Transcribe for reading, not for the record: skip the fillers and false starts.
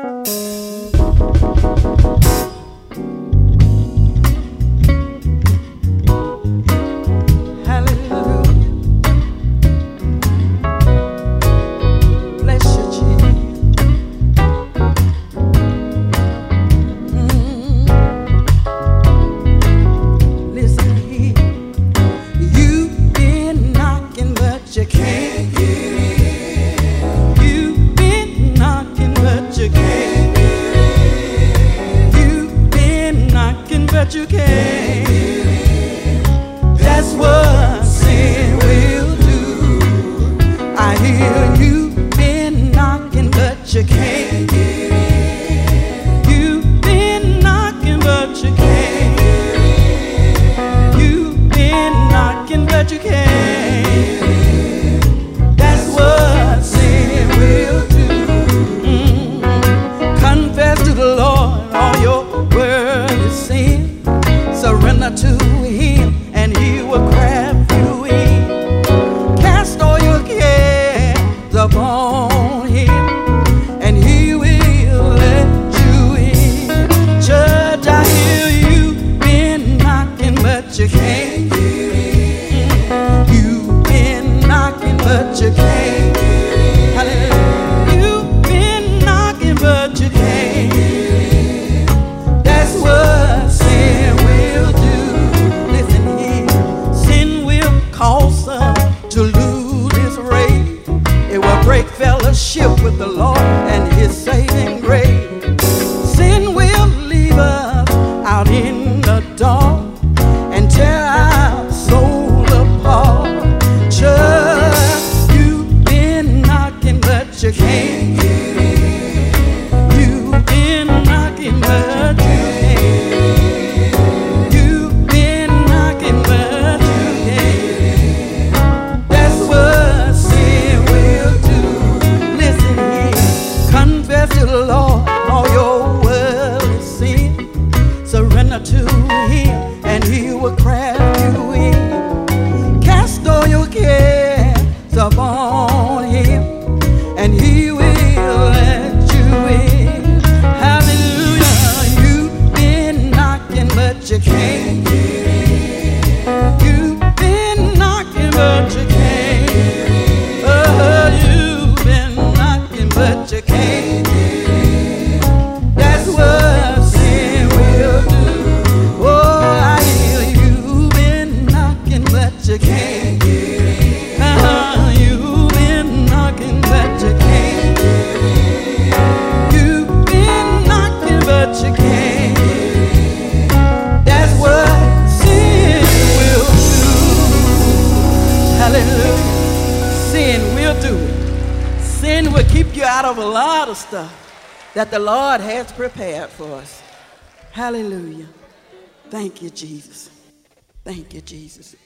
But you can't get in. That's what sin will do. I hear you've been knocking, but you can't get in. You've been knocking, but you can't get in. You've been knocking, but you can't get in. That's what sin will do. Confess to the Lord all your worldly sin. Surrender to Him, and He will craft you in. Cast all your cares upon Him, and He will let you in. Judge, I hear you've been knocking, but you can't get in. You've been knocking, but you can't get in. Hallelujah. You've been knocking, but you can't get in. That's what sin will do. Listen here, sin will cause us to lose His race. It will break fellowship with the Lord and His saving grace. Sin will leave us out in the dark and tear our soul apart. Just you've been knocking, but you can't get in. You've been knocking, but you can't. You've been knocking, but you can't. That's what sin will do. Listen here, confess to the Lord all your worldly sin. Surrender to Him, and He will craft you in. Cast all your cares upon Him, and He will let you in. Hallelujah. You've been knocking, but you can't get in. You've been knocking, but you can't get in. Oh, you've been knocking, but you can't get in. That's what sin will do. Oh, I hear you've been knocking, but you can't get in. You've been knocking, but you can't get in. You've been knocking, but you can't get in. That's what sin will do. Hallelujah. Sin will do it. Sin will keep you out of a lot of stuff that the Lord has prepared for us. Hallelujah. Thank you, Jesus. Thank you, Jesus.